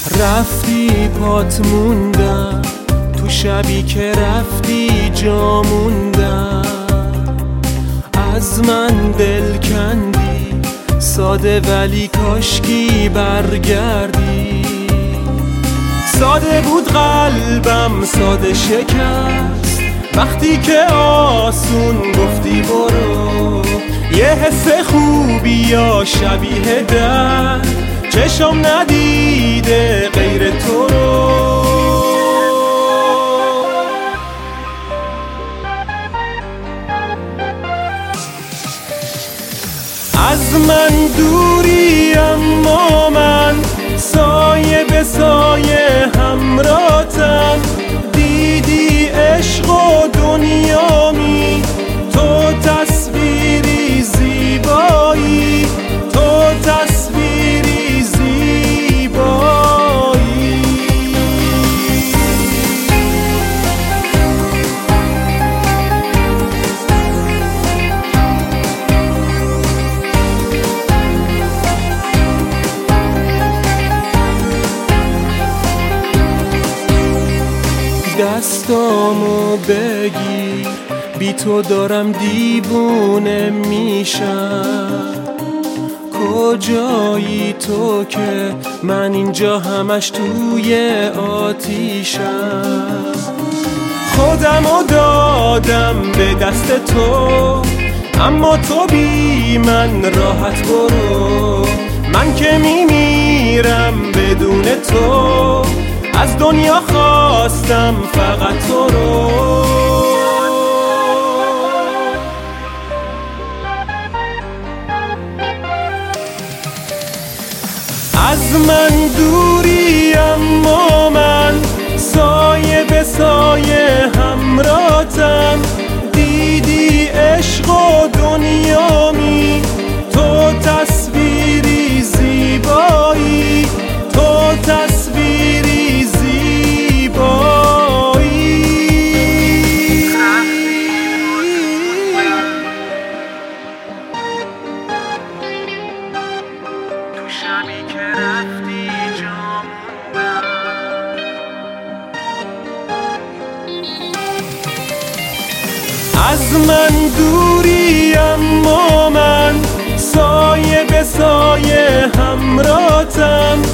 رفتی پات موندم، تو شبی که رفتی جا موندم. از من دل کندی ساده ولی کاشکی برگردی. ساده بود قلبم ساده شکست وقتی که آسون گفتی برو. یه حس خوبی یا شبیه درد چشم ندیده غیر تو رو. از من دوری اما من سایه به سایه همراهتم. دیدی عشق و دنیامی، تو تصویری زیبایی، تو تصویری زیبایی. دستامو بگیر، بی تو دارم دیوونه میشم. کجایی تو که من اینجا همش توی آتیشم. خودمو دادم به دست تو، اما تو بی من راحت برو. من که میمیرم بدون تو، از دنیا خواستم فقط تو رو. از من دوری اما من سایه به سایه همراهتم. دیدی عشق و دنیامی، تو تصویری زیبایی، تو تصویری زیبایی. تو شبی که رفتی جا موندم. از من دوری اما من سایه به سایه همراهتم.